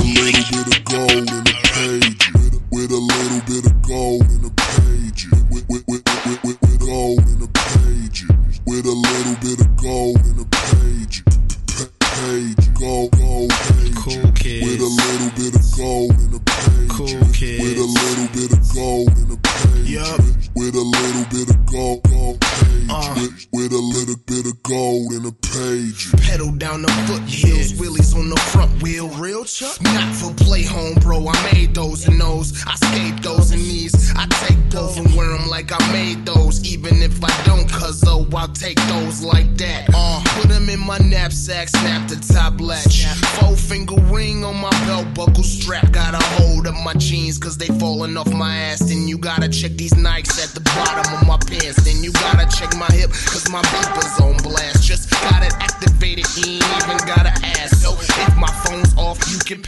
a little bit of gold in the page. With a little bit of gold in the page. With gold in the page. With a little bit of gold in the page. Gold page. Cool kids. With a little bit of gold in the page. Cool kids. With a little bit of gold in the page. Yup. With a little bit of gold page. With a little bit of gold in the page. Pedal down the foothills, wheelies on the front wheel. Real Chuck? Not for play home, bro. I made those and those. I skate those and these. I take both and wear them like I made those. Even if I don't, cuz I'll take those like that. Put them in my knapsack, snap the top latch. 4-finger ring on my belt buckle strap. Got a hold of my jeans cause they falling off my ass. Then you gotta check these Nikes at the bottom of my pants. Then you gotta check my hip cause my beeper's on blast. Just got it activated, he ain't even gotta ask. So if my phone's off, you can